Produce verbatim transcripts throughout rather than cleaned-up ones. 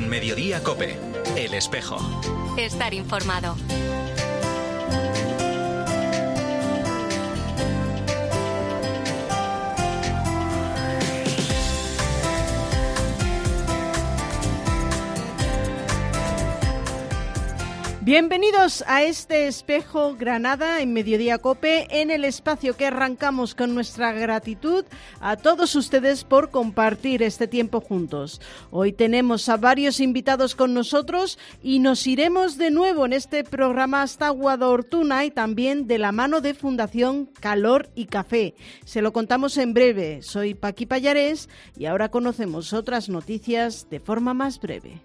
En Mediodía COPE, El Espejo. Estar informado. Bienvenidos a este Espejo Granada en Mediodía COPE, en el espacio que arrancamos con nuestra gratitud a todos ustedes por compartir este tiempo juntos. Hoy tenemos a varios invitados con nosotros y nos iremos de nuevo en este programa hasta Guadortuna y también de la mano de Fundación Calor y Café. Se lo contamos en breve. Soy Paqui Pallarés y ahora conocemos otras noticias de forma más breve.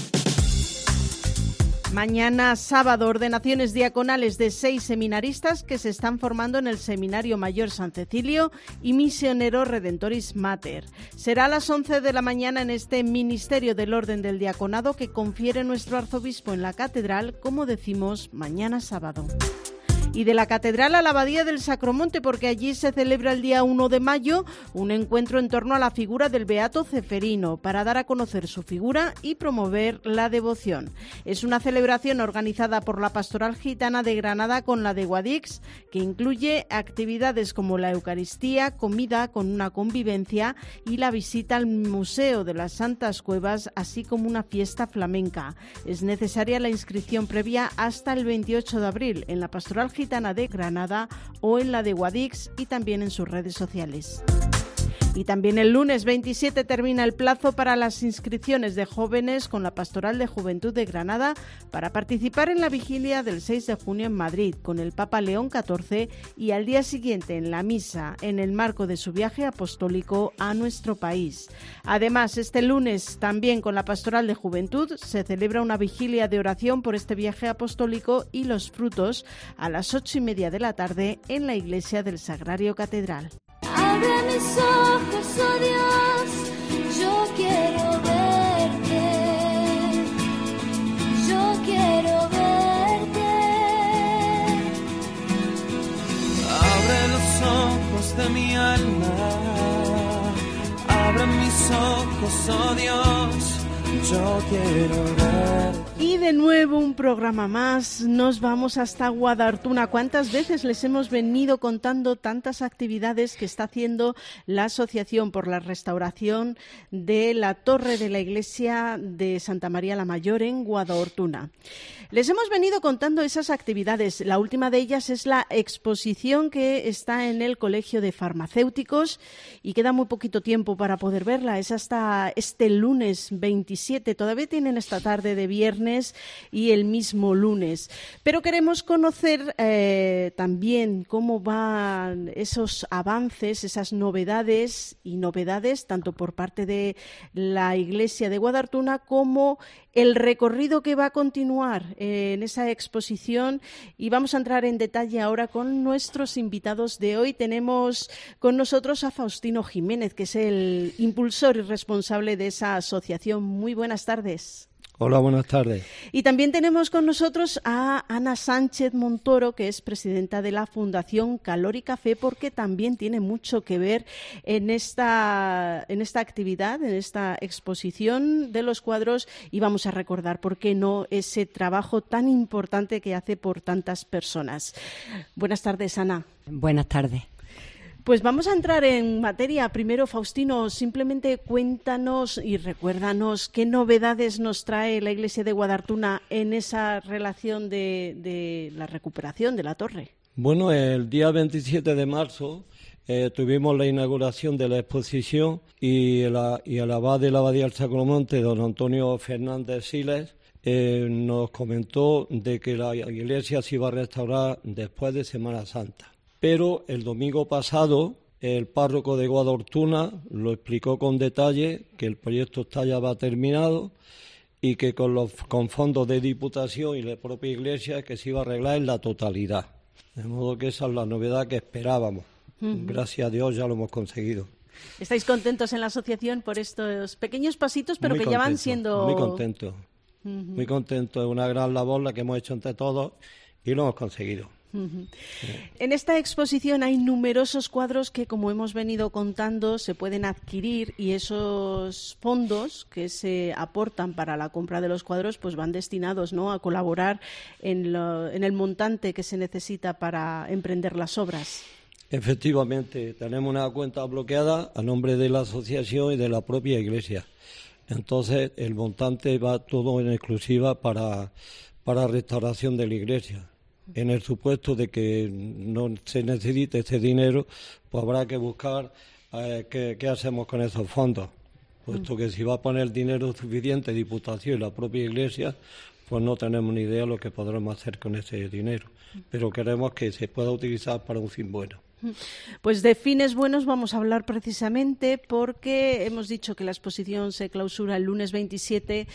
Mañana sábado, ordenaciones diaconales de seis seminaristas que se están formando en el Seminario Mayor San Cecilio y Misionero Redentoris Mater. Será a las once de la mañana en este Ministerio del Orden del Diaconado que confiere nuestro arzobispo en la catedral, como decimos, mañana sábado. Y de la Catedral a la Abadía del Sacromonte, porque allí se celebra el día uno de mayo un encuentro en torno a la figura del Beato Ceferino, para dar a conocer su figura y promover la devoción. Es una celebración organizada por la Pastoral Gitana de Granada con la de Guadix, que incluye actividades como la Eucaristía, comida con una convivencia y la visita al Museo de las Santas Cuevas, así como una fiesta flamenca. Es necesaria la inscripción previa hasta el veintiocho de abril en la Pastoral Gitana Gitana de Granada o en la de Guadix y también en sus redes sociales. Y también el lunes veintisiete termina el plazo para las inscripciones de jóvenes con la Pastoral de Juventud de Granada para participar en la vigilia del seis de junio en Madrid con el Papa León catorce y al día siguiente en la misa en el marco de su viaje apostólico a nuestro país. Además, este lunes también con la Pastoral de Juventud se celebra una vigilia de oración por este viaje apostólico y los frutos a las ocho y media de la tarde en la iglesia del Sagrario Catedral. Abre mis ojos, oh Dios, yo quiero verte, yo quiero verte. Abre los ojos de mi alma, abre mis ojos, oh Dios, yo quiero verte. Y de nuevo un programa más, nos vamos hasta Guadortuna. ¿Cuántas veces les hemos venido contando tantas actividades que está haciendo la Asociación por la Restauración de la Torre de la Iglesia de Santa María la Mayor en Guadortuna? Les hemos venido contando esas actividades. La última de ellas es la exposición que está en el Colegio de Farmacéuticos y queda muy poquito tiempo para poder verla. Es hasta este lunes veintisiete. Todavía tienen esta tarde de viernes y el mismo lunes. Pero queremos conocer eh, también cómo van esos avances, esas novedades y novedades, tanto por parte de la Iglesia de Guadortuna como el recorrido que va a continuar en esa exposición. Y vamos a entrar en detalle ahora con nuestros invitados de hoy. Tenemos con nosotros a Faustino Jiménez, que es el impulsor y responsable de esa asociación. Muy buenas tardes. Hola, buenas tardes. Y también tenemos con nosotros a Ana Sánchez Montoro, que es presidenta de la Fundación Calor y Café, porque también tiene mucho que ver en esta, en esta actividad, en esta exposición de los cuadros, y vamos a recordar, ¿por qué no?, ese trabajo tan importante que hace por tantas personas. Buenas tardes, Ana. Buenas tardes. Pues vamos a entrar en materia. Primero, Faustino, simplemente cuéntanos y recuérdanos qué novedades nos trae la Iglesia de Guadortuna en esa relación de, de la recuperación de la torre. Bueno, el día veintisiete de marzo eh, tuvimos la inauguración de la exposición y, la, y el abad de la Abadía del Sacromonte, don Antonio Fernández Siles, eh, nos comentó de que la iglesia se iba a restaurar después de Semana Santa. Pero el domingo pasado el párroco de Guadortuna lo explicó con detalle, que el proyecto está ya va terminado y que con los con fondos de Diputación y la propia Iglesia que se iba a arreglar en la totalidad. De modo que esa es la novedad que esperábamos. Uh-huh. Gracias a Dios ya lo hemos conseguido. ¿Estáis contentos en la asociación por estos pequeños pasitos, pero muy que contento, ya van siendo...? Muy contentos, uh-huh. muy contentos. Es una gran labor la que hemos hecho entre todos y lo hemos conseguido. Uh-huh. Sí. En esta exposición hay numerosos cuadros que, como hemos venido contando, se pueden adquirir, y esos fondos que se aportan para la compra de los cuadros pues van destinados, ¿no?, a colaborar en, lo, en el montante que se necesita para emprender las obras. Efectivamente, tenemos una cuenta bloqueada a nombre de la asociación y de la propia Iglesia. Entonces, el montante va todo en exclusiva para, para restauración de la Iglesia. En el supuesto de que no se necesite ese dinero, pues habrá que buscar eh, qué, qué hacemos con esos fondos. Puesto que si va a poner dinero suficiente Diputación y la propia Iglesia, pues no tenemos ni idea de lo que podremos hacer con ese dinero. Pero queremos que se pueda utilizar para un fin bueno. Pues de fines buenos vamos a hablar precisamente, porque hemos dicho que la exposición se clausura el lunes veintisiete.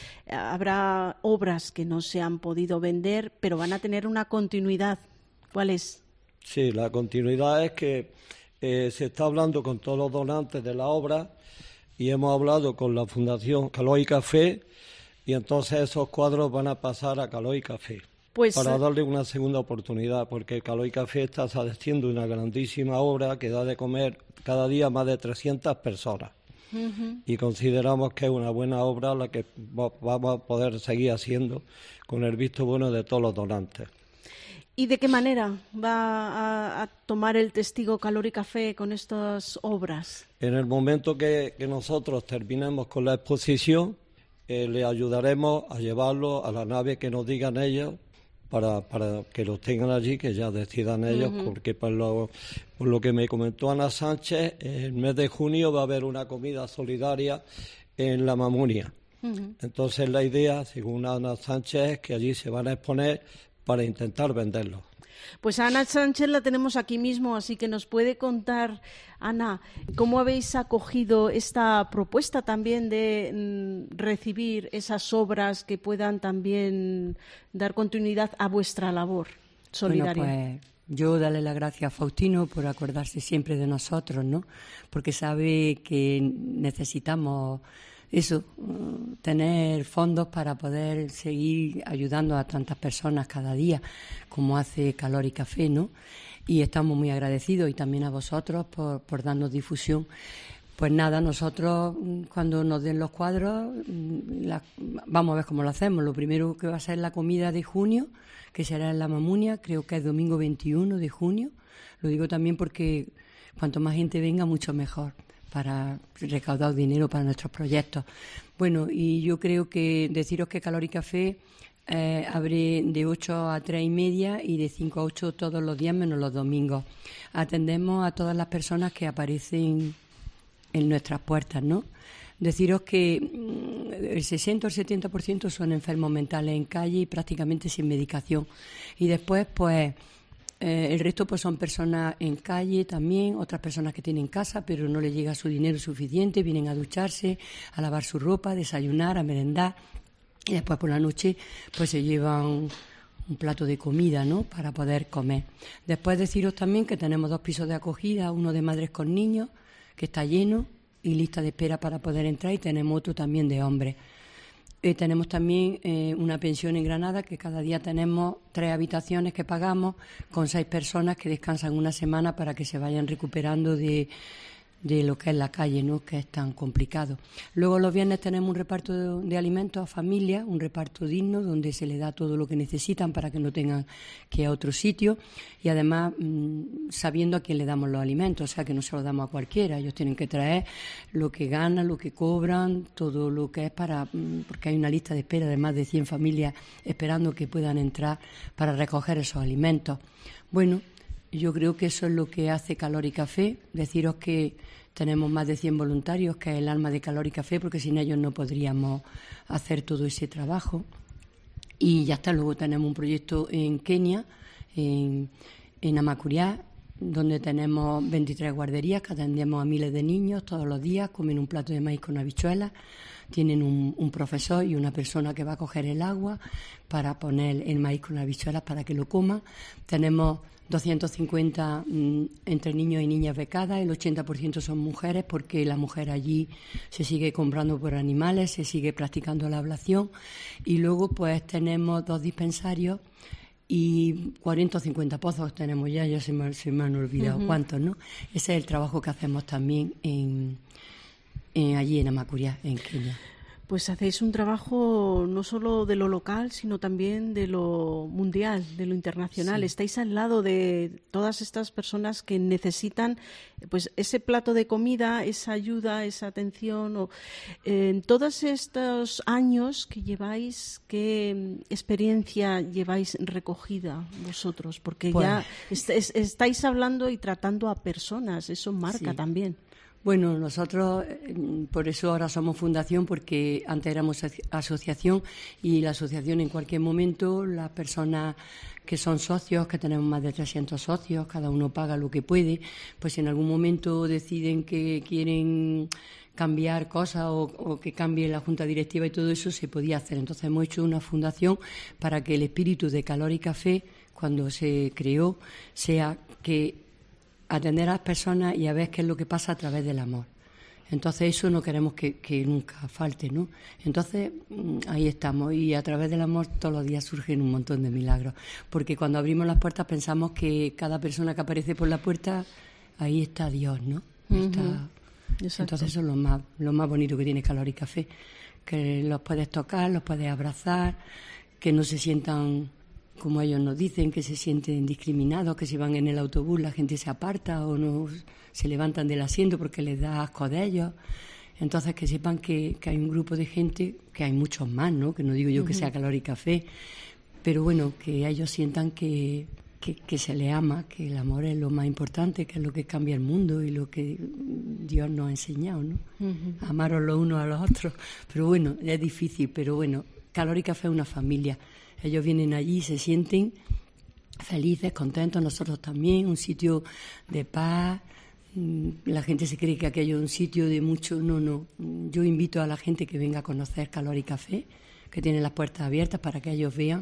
Habrá obras que no se han podido vender, pero van a tener una continuidad. ¿Cuál es? Sí, la continuidad es que eh, se está hablando con todos los donantes de la obra y hemos hablado con la Fundación Calor y Café, y entonces esos cuadros van a pasar a Calor y Café. Pues, para darle una segunda oportunidad, porque Calor y Café está haciendo una grandísima obra que da de comer cada día más de trescientas personas. Uh-huh. Y consideramos que es una buena obra la que vamos a poder seguir haciendo con el visto bueno de todos los donantes. ¿Y de qué manera va a, a tomar el testigo Calor y Café con estas obras? En el momento que, que nosotros terminemos con la exposición, eh, le ayudaremos a llevarlo a la nave que nos digan ellos, Para, para que los tengan allí, que ya decidan ellos, uh-huh. porque por lo, por lo que me comentó Ana Sánchez, el mes de junio va a haber una comida solidaria en La Mamunia. Uh-huh. Entonces la idea, según Ana Sánchez, es que allí se van a exponer para intentar venderlos. Pues a Ana Sánchez la tenemos aquí mismo, así que nos puede contar, Ana, cómo habéis acogido esta propuesta también de mm, recibir esas obras que puedan también dar continuidad a vuestra labor solidaria. Bueno, pues yo darle las gracias a Faustino por acordarse siempre de nosotros, ¿no? Porque sabe que necesitamos eso, tener fondos para poder seguir ayudando a tantas personas cada día, como hace Calor y Café, ¿no? Y estamos muy agradecidos, y también a vosotros por, por darnos difusión. Pues nada, nosotros cuando nos den los cuadros, la, vamos a ver cómo lo hacemos. Lo primero que va a ser la comida de junio, que será en La Mamunia, creo que es domingo veintiuno de junio. Lo digo también porque cuanto más gente venga, mucho mejor, para recaudar dinero para nuestros proyectos. Bueno, y yo creo que deciros que Calor y Café eh, abre de ocho a tres y media y de cinco a ocho todos los días menos los domingos. Atendemos a todas las personas que aparecen en nuestras puertas, ¿no? Deciros que el sesenta o el setenta por ciento son enfermos mentales en calle y prácticamente sin medicación. Y después, pues, Eh, el resto pues son personas en calle también, otras personas que tienen casa pero no les llega su dinero suficiente, vienen a ducharse, a lavar su ropa, a desayunar, a merendar, y después por la noche pues se llevan un plato de comida, ¿no?, para poder comer. Después deciros también que tenemos dos pisos de acogida, uno de madres con niños, que está lleno y lista de espera para poder entrar, y tenemos otro también de hombres. Eh, tenemos también eh, una pensión en Granada, que cada día tenemos tres habitaciones que pagamos con seis personas que descansan una semana para que se vayan recuperando de, de lo que es la calle, ¿no?, que es tan complicado. Luego los viernes tenemos un reparto de, de alimentos a familias, un reparto digno donde se les da todo lo que necesitan para que no tengan que ir a otro sitio, y además mmm, sabiendo a quién le damos los alimentos, o sea que no se los damos a cualquiera. Ellos tienen que traer lo que ganan, lo que cobran, todo lo que es para, mmm, porque hay una lista de espera de más de cien familias esperando que puedan entrar para recoger esos alimentos. Bueno, yo creo que eso es lo que hace Calor y Café. Deciros que tenemos más de cien voluntarios, que es el alma de Calor y Café, porque sin ellos no podríamos hacer todo ese trabajo. Y ya está, luego tenemos un proyecto en Kenia, en, en Amacuriá, donde tenemos veintitrés guarderías que atendemos a miles de niños todos los días, comen un plato de maíz con habichuelas, tienen un, un profesor y una persona que va a coger el agua para poner el maíz con habichuelas para que lo coman. Tenemos doscientos cincuenta mmm, entre niños y niñas becadas, el ochenta por ciento son mujeres, porque la mujer allí se sigue comprando por animales, se sigue practicando la ablación. Y luego pues tenemos dos dispensarios y cuarenta o cincuenta pozos tenemos ya, ya se me, se me han olvidado uh-huh. cuántos, ¿no? Ese es el trabajo que hacemos también en, en allí en Amacuriá, en Kenia. Pues hacéis un trabajo no solo de lo local, sino también de lo mundial, de lo internacional. Sí. Estáis al lado de todas estas personas que necesitan pues ese plato de comida, esa ayuda, esa atención. O, eh, en todos estos años que lleváis, ¿qué experiencia lleváis recogida vosotros? Porque pues, ya est- est- estáis hablando y tratando a personas, eso marca sí. también. Bueno, nosotros por eso ahora somos fundación, porque antes éramos asociación, y la asociación en cualquier momento, las personas que son socios, que tenemos más de trescientos socios, cada uno paga lo que puede, pues si en algún momento deciden que quieren cambiar cosas o, o que cambie la junta directiva y todo eso, se podía hacer. Entonces hemos hecho una fundación para que el espíritu de Calor y Café, cuando se creó, sea que atender a las personas y a ver qué es lo que pasa a través del amor. Entonces eso no queremos que, que nunca falte, ¿no? Entonces ahí estamos, y a través del amor todos los días surgen un montón de milagros, porque cuando abrimos las puertas pensamos que cada persona que aparece por la puerta, ahí está Dios, ¿no? Uh-huh. Está... Entonces eso es lo más, lo más bonito que tiene Calor y Café, que los puedes tocar, los puedes abrazar, que no se sientan como ellos nos dicen, que se sienten discriminados, que si van en el autobús la gente se aparta o no se levantan del asiento porque les da asco de ellos. Entonces que sepan que, que hay un grupo de gente, que hay muchos más, ¿no? Que no digo yo uh-huh. que sea Calor y Café, pero bueno, que ellos sientan que, que, que se les ama, que el amor es lo más importante, que es lo que cambia el mundo y lo que Dios nos ha enseñado, ¿no? Uh-huh. Amaros los unos a los otros. Pero bueno, es difícil, pero bueno, Calor y Café es una familia. Ellos vienen allí y se sienten felices, contentos, nosotros también, un sitio de paz. La gente se cree que aquello es un sitio de mucho... No, no. Yo invito a la gente que venga a conocer Calor y Café, que tiene las puertas abiertas para que ellos vean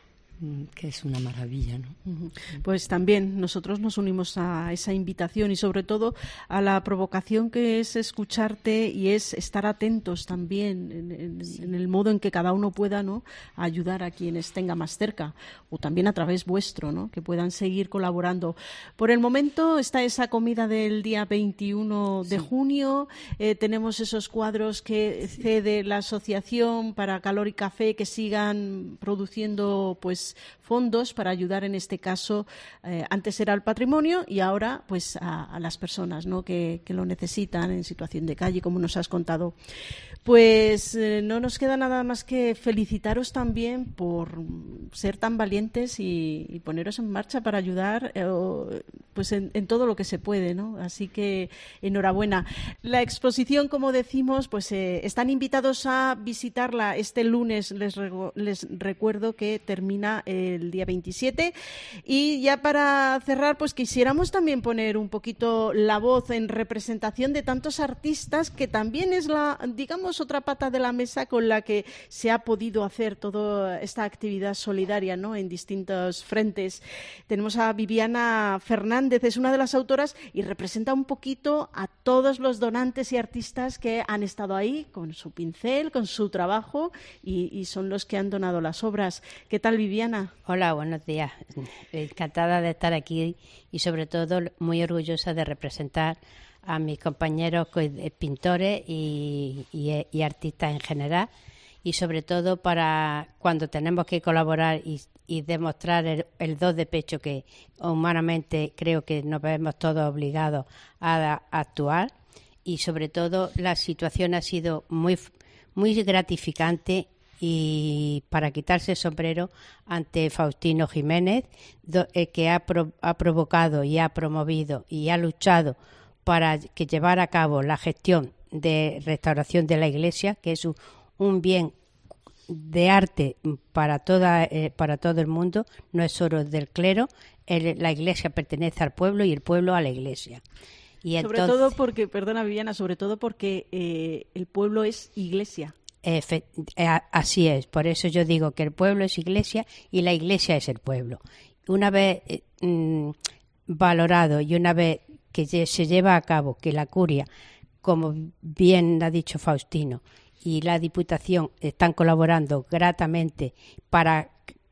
que es una maravilla, ¿no? Pues también nosotros nos unimos a esa invitación y sobre todo a la provocación que es escucharte y es estar atentos también en, en, sí. en el modo en que cada uno pueda, ¿no?, ayudar a quienes tenga más cerca, o también a través vuestro, ¿no?, que puedan seguir colaborando. Por el momento está esa comida del día veintiuno de sí. junio, eh, tenemos esos cuadros que sí. cede la asociación para Calor y Café, que sigan produciendo pues fondos para ayudar en este caso, eh, antes era al patrimonio y ahora pues a, a las personas, ¿no?, que, que lo necesitan en situación de calle, como nos has contado. Pues eh, no nos queda nada más que felicitaros también por ser tan valientes y, y poneros en marcha para ayudar eh, pues en, en todo lo que se puede, ¿no? Así que enhorabuena. La exposición, como decimos, pues eh, están invitados a visitarla este lunes. Les, rego, les recuerdo que termina el día veintisiete. Y ya para cerrar, pues quisiéramos también poner un poquito la voz en representación de tantos artistas, que también es la, digamos, otra pata de la mesa con la que se ha podido hacer toda esta actividad solidaria, ¿no?, en distintos frentes. Tenemos a Viviana Fernández, es una de las autoras y representa un poquito a todos los donantes y artistas que han estado ahí con su pincel, con su trabajo y, y son los que han donado las obras. ¿Qué tal, Viviana? Hola, buenos días. Encantada de estar aquí y sobre todo muy orgullosa de representar a mis compañeros pintores y, y, y artistas en general, y sobre todo para cuando tenemos que colaborar y, y demostrar el, el dos de pecho que humanamente creo que nos vemos todos obligados a, a actuar, y sobre todo la situación ha sido muy, muy gratificante y para quitarse el sombrero ante Faustino Jiménez, do, eh, que ha, pro, ha provocado y ha promovido y ha luchado para que llevar a cabo la gestión de restauración de la iglesia, que es un, un bien de arte para toda eh, para todo el mundo, no es solo del clero. El, la iglesia pertenece al pueblo y el pueblo a la iglesia. Y sobre entonces, todo porque, perdona Viviana, sobre todo porque eh, el pueblo es iglesia. Efe, así es, por eso yo digo que el pueblo es iglesia y la iglesia es el pueblo. Una vez eh, mm, valorado y una vez que se lleva a cabo que la curia, como bien ha dicho Faustino, y la Diputación están colaborando gratamente para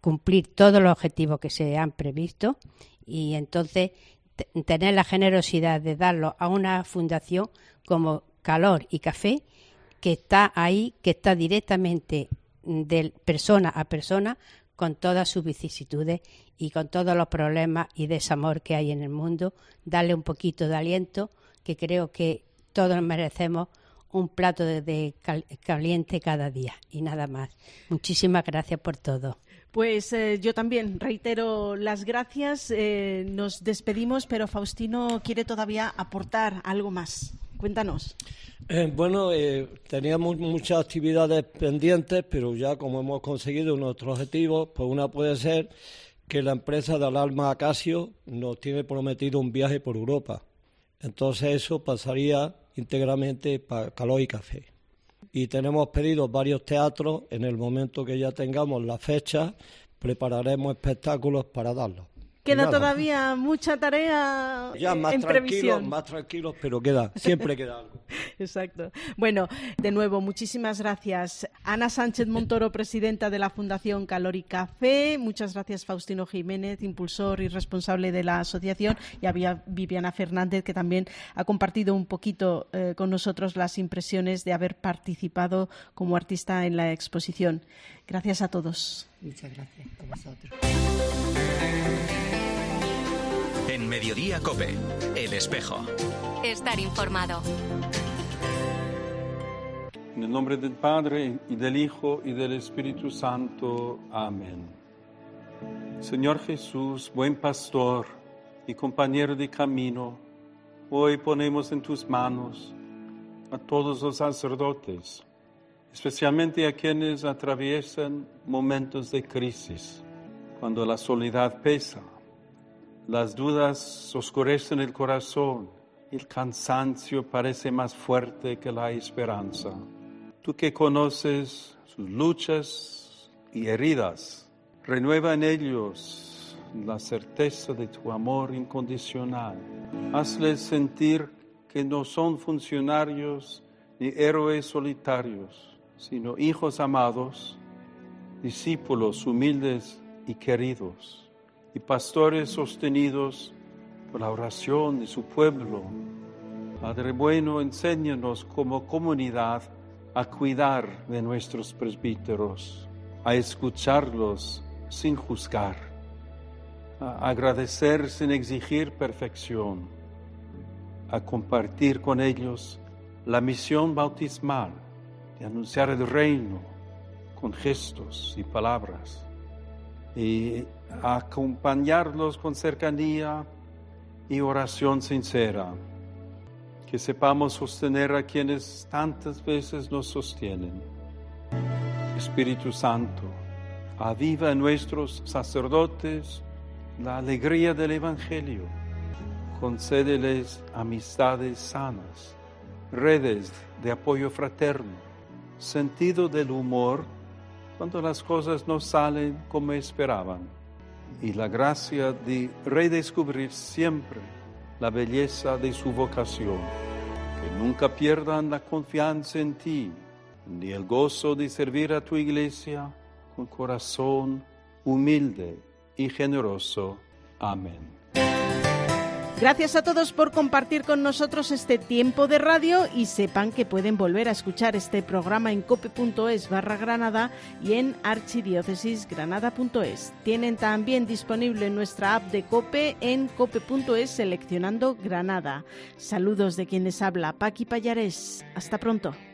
cumplir todos los objetivos que se han previsto y entonces t- tener la generosidad de darlo a una fundación como Calor y Café, que está ahí, que está directamente de persona a persona con todas sus vicisitudes y con todos los problemas y desamor que hay en el mundo, darle un poquito de aliento, que creo que todos merecemos un plato de, de cal, caliente cada día y nada más. Muchísimas gracias por todo. Pues eh, yo también reitero las gracias, eh, nos despedimos, pero Faustino quiere todavía aportar algo más. Cuéntanos. Eh, bueno, eh, teníamos muchas actividades pendientes, pero ya como hemos conseguido nuestros objetivos, pues una puede ser que la empresa de Alarma Acasio nos tiene prometido un viaje por Europa. Entonces eso pasaría íntegramente para Calor y Café. Y tenemos pedidos varios teatros. En el momento que ya tengamos la fecha, prepararemos espectáculos para darlos. Queda todavía mucha tarea ya más en tranquilos, previsión. más tranquilos, pero queda, siempre queda algo. Exacto. Bueno, de nuevo, muchísimas gracias. Ana Sánchez Montoro, presidenta de la Fundación Calor y Café. Muchas gracias, Faustino Jiménez, impulsor y responsable de la asociación. Y había Viviana Fernández, que también ha compartido un poquito eh, con nosotros las impresiones de haber participado como artista en la exposición. Gracias a todos. Muchas gracias a vosotros. En Mediodía COPE, El Espejo. Estar informado. En el nombre del Padre, y del Hijo, y del Espíritu Santo. Amén. Señor Jesús, buen pastor y compañero de camino, hoy ponemos en tus manos a todos los sacerdotes, especialmente a quienes atraviesan momentos de crisis, cuando la soledad pesa, las dudas oscurecen el corazón, el cansancio parece más fuerte que la esperanza. Tú que conoces sus luchas y heridas, renueva en ellos la certeza de tu amor incondicional. Hazles sentir que no son funcionarios ni héroes solitarios, sino hijos amados, discípulos humildes y queridos, y pastores sostenidos por la oración de su pueblo. Padre bueno, enséñanos como comunidad a cuidar de nuestros presbíteros, a escucharlos sin juzgar, a agradecer sin exigir perfección, a compartir con ellos la misión bautismal de anunciar el reino con gestos y palabras, y a acompañarlos con cercanía y oración sincera. Que sepamos sostener a quienes tantas veces nos sostienen. Espíritu Santo, aviva en nuestros sacerdotes la alegría del Evangelio. Concédeles amistades sanas, redes de apoyo fraterno, sentido del humor cuando las cosas no salen como esperaban, y la gracia de redescubrir siempre la belleza de su vocación. Que nunca pierdan la confianza en ti, ni el gozo de servir a tu iglesia con corazón humilde y generoso. Amén. Gracias a todos por compartir con nosotros este tiempo de radio y sepan que pueden volver a escuchar este programa en cope.es barra Granada y en archidiócesisgranada punto es. Tienen también disponible nuestra app de COPE en cope.es seleccionando Granada. Saludos de quien les habla, Paqui Pallares. Hasta pronto.